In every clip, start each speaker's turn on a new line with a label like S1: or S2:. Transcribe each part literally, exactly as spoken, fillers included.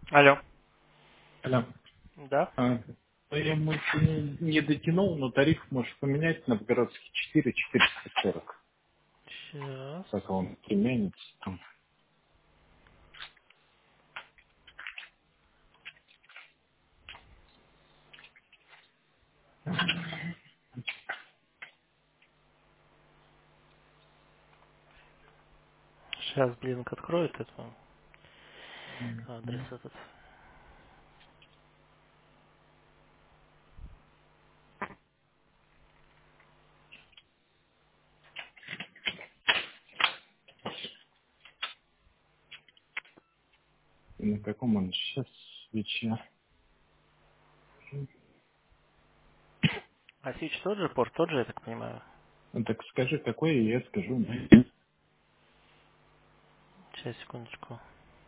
S1: Алло.
S2: Алло.
S1: Да?
S2: А, ну, я, может, не, не дотянул, но тариф можешь поменять на Новгородский четыре четыреста сорок.
S1: Сейчас.
S2: Пока он применится. Там.
S1: Сейчас Блинк откроет это. Адрес этот.
S2: На каком он сейчас свече?
S1: А Switch тот же, порт тот же, я так понимаю.
S2: Ну, так скажи, какой, и я скажу. Да.
S1: Сейчас, секундочку.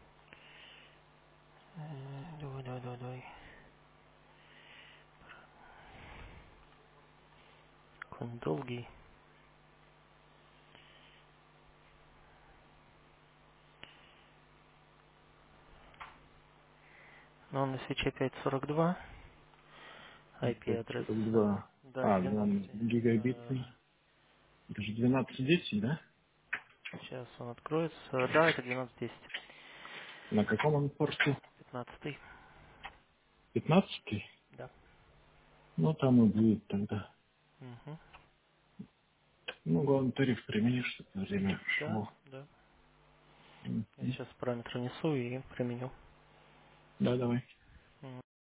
S1: Э, Давай, давай, давай, давай. Какой он долгий. Но он на свече пять сорок два. ай пи адрес.
S2: пятьсот сорок
S1: э,
S2: два.
S1: Да,
S2: А, ну он
S1: двенадцать. Э,
S2: гигабитный. Это же двенадцать десять, да?
S1: Сейчас он откроется. Да, это двенадцать десять.
S2: На каком он порте?
S1: пятнадцатый.
S2: Пятнадцатый.
S1: Да.
S2: Ну, там и будет тогда.
S1: Угу.
S2: Ну, главное, тариф применишь, чтобы на время
S1: Да,
S2: шло.
S1: да. Я
S2: Мгм.
S1: сейчас параметры несу и применю.
S2: Да, давай.